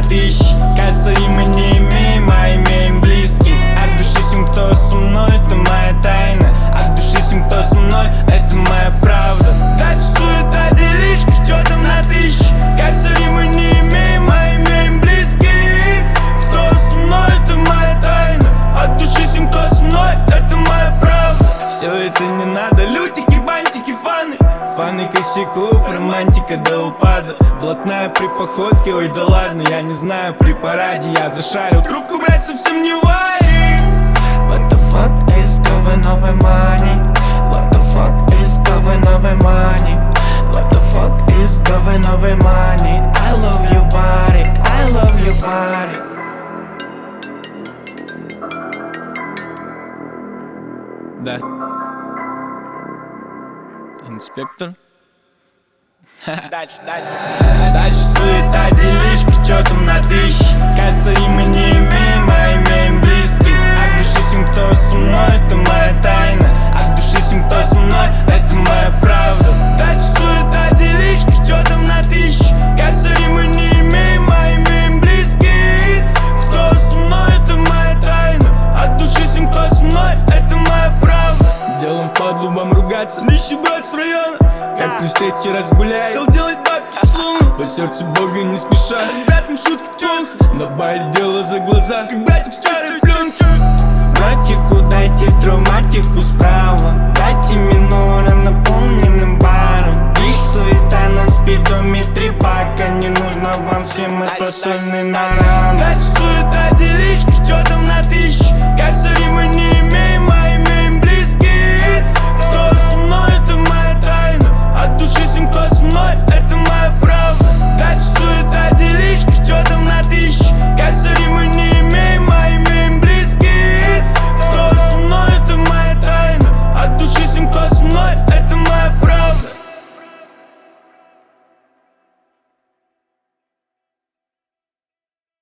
тысячи. Касса, и мы не имеем, а имеем близких. От души всем, кто со мной, это моя тайна. От души всем, кто со мной, это моя правда. Дальше суета, делишки, чё там на тысячи. Касса, и мы не имеем, а имеем близких. Кто со мной, это моя тайна. От души всем, кто со мной, это моя правда. Все это не надо, лютики, бантики, фаны. Фаны косяков, романтика до упада. Блатная при походке, ой да ладно, я не знаю, при параде я зашарил. Трубку брать совсем не варит. What the fuck is going on with money? What the fuck is going on with money? What the fuck is going on with money? I love your body, I love your body. Да. Инспектор. Дальше. Дальше суета, делишки, чё там на тысячи. Касса, и мы не имеем, а имеем близких. От души всем, кто со мной, это моя тайна. От души всем, кто со мной, это моя правда. Дальше суета, делишки, чё там на тысячи. Касса, и мы не имеем, а имеем близких. Кто со мной, это моя тайна. От души всем, кто со мной, это моя правда. Делом впадлу вам ругаться, нищий брат с района. Как при встрече разгуляй, стал делать бабки словно. По сердцу Бога не спеша, братом шутки плохо. Добавить дело за глаза, как братик старой пленки. Братику дайте драматику справа. Дайте минором наполненным баром. Лишь суета на спидометре бака. Не нужно вам всем это сольный наран.